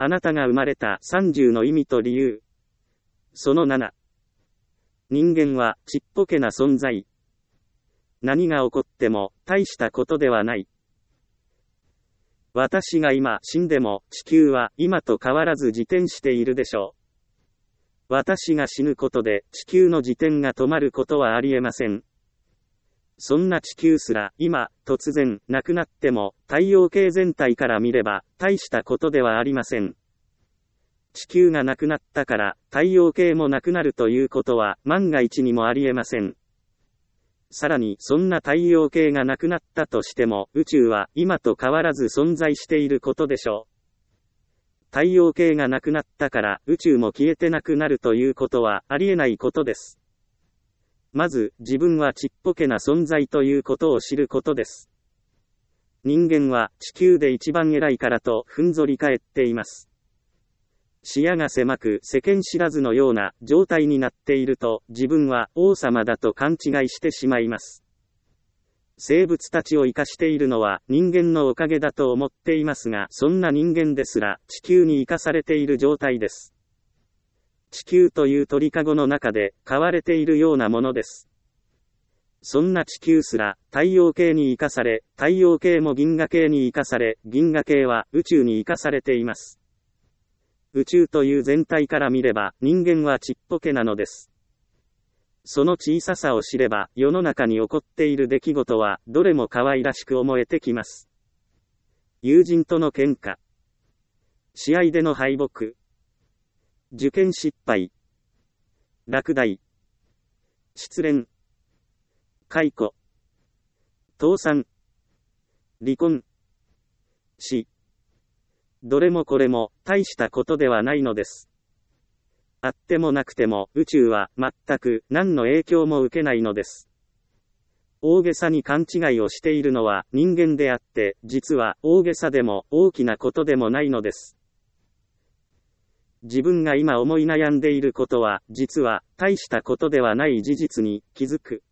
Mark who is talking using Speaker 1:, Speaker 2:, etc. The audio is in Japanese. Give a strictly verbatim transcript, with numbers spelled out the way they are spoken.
Speaker 1: あなたが生まれたさんじゅうの意味と理由。そのなな。人間はちっぽけな存在。何が起こっても大したことではない。私が今死んでも地球は今と変わらず自転しているでしょう。私が死ぬことで地球の自転が止まることはありえません。そんな地球すら今突然なくなっても太陽系全体から見れば大したことではありません。地球がなくなったから太陽系もなくなるということは万が一にもありえません。さらにそんな太陽系がなくなったとしても宇宙は今と変わらず存在していることでしょう。太陽系がなくなったから宇宙も消えてなくなるということはありえないことです。まず自分はちっぽけな存在ということを知ることです。人間は地球で一番偉いからとふんぞり返っています。視野が狭く世間知らずのような状態になっていると自分は王様だと勘違いしてしまいます。生物たちを生かしているのは人間のおかげだと思っていますが、そんな人間ですら地球に生かされている状態です。地球という鳥かごの中で飼われているようなものです。そんな地球すら太陽系に生かされ、太陽系も銀河系に生かされ、銀河系は宇宙に生かされています。宇宙という全体から見れば人間はちっぽけなのです。その小ささを知れば世の中に起こっている出来事はどれも可愛らしく思えてきます。友人との喧嘩、試合での敗北、受験失敗、落第、失恋、解雇、倒産、離婚、死。どれもこれも大したことではないのです。あってもなくても宇宙は全く何の影響も受けないのです。大げさに勘違いをしているのは人間であって、実は大げさでも大きなことでもないのです。自分が今思い悩んでいることは実は大したことではない事実に気づく。